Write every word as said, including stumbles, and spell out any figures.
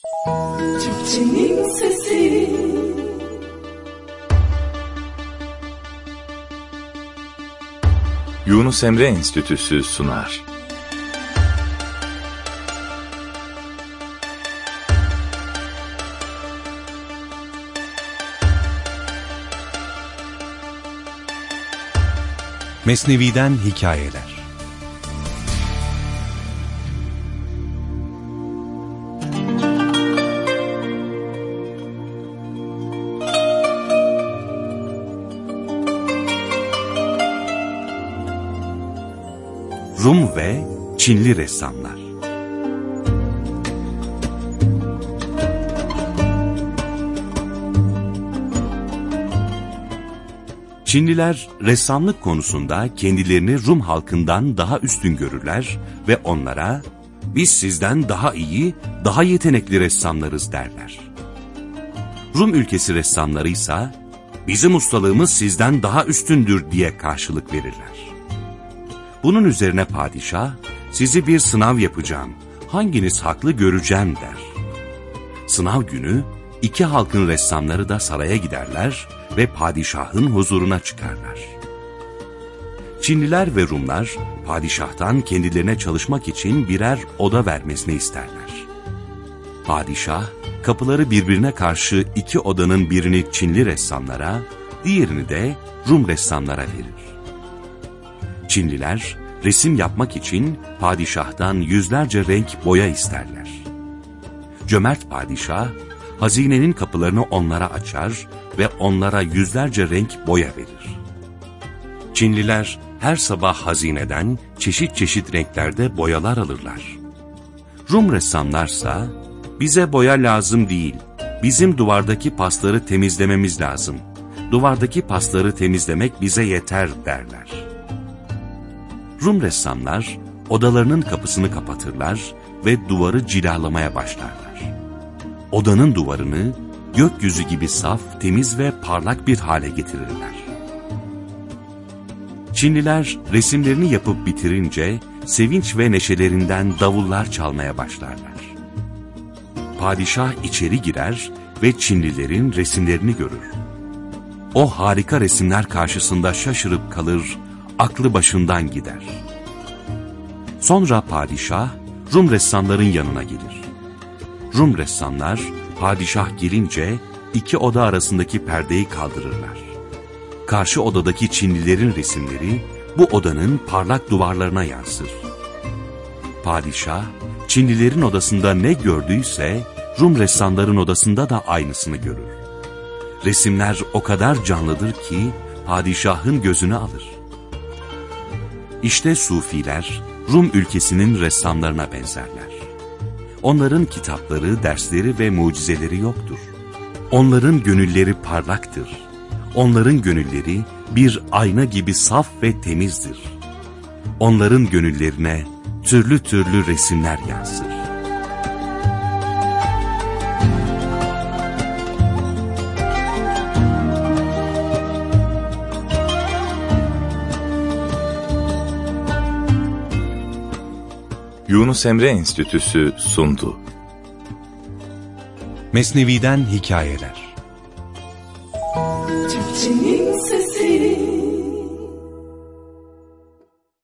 Türkçenin sesi. Yunus Emre Enstitüsü sunar. Mesnevi'den hikayeler. Rum ve Çinli ressamlar. Çinliler ressamlık konusunda kendilerini Rum halkından daha üstün görürler ve onlara "Biz sizden daha iyi, daha yetenekli ressamlarız" derler. Rum ülkesi ressamları ise "Bizim ustalığımız sizden daha üstündür" diye karşılık verirler. Bunun üzerine padişah, "Sizi bir sınav yapacağım, hanginiz haklı göreceğim" der. Sınav günü iki halkın ressamları da saraya giderler ve padişahın huzuruna çıkarlar. Çinliler ve Rumlar padişahtan kendilerine çalışmak için birer oda vermesini isterler. Padişah kapıları birbirine karşı iki odanın birini Çinli ressamlara, diğerini de Rum ressamlara verir. Çinliler resim yapmak için padişahtan yüzlerce renk boya isterler. Cömert padişah hazinenin kapılarını onlara açar ve onlara yüzlerce renk boya verir. Çinliler her sabah hazineden çeşit çeşit renklerde boyalar alırlar. Rum ressamlarsa "Bize boya lazım değil, bizim duvardaki pasları temizlememiz lazım. Duvardaki pasları temizlemek bize yeter" derler. Rum ressamlar odalarının kapısını kapatırlar ve duvarı cilalamaya başlarlar. Odanın duvarını gökyüzü gibi saf, temiz ve parlak bir hale getirirler. Çinliler resimlerini yapıp bitirince sevinç ve neşelerinden davullar çalmaya başlarlar. Padişah içeri girer ve Çinlilerin resimlerini görür. O harika resimler karşısında şaşırıp kalır, aklı başından gider. Sonra padişah Rum ressamların yanına gelir. Rum ressamlar padişah gelince iki oda arasındaki perdeyi kaldırırlar. Karşı odadaki Çinlilerin resimleri bu odanın parlak duvarlarına yansır. Padişah Çinlilerin odasında ne gördüyse Rum ressamların odasında da aynısını görür. Resimler o kadar canlıdır ki padişahın gözünü alır. İşte Sufiler Rum ülkesinin ressamlarına benzerler. Onların kitapları, dersleri ve mucizeleri yoktur. Onların gönülleri parlaktır. Onların gönülleri bir ayna gibi saf ve temizdir. Onların gönüllerine türlü türlü resimler yansır. Yunus Emre Enstitüsü sundu. Mesnevi'den hikayeler.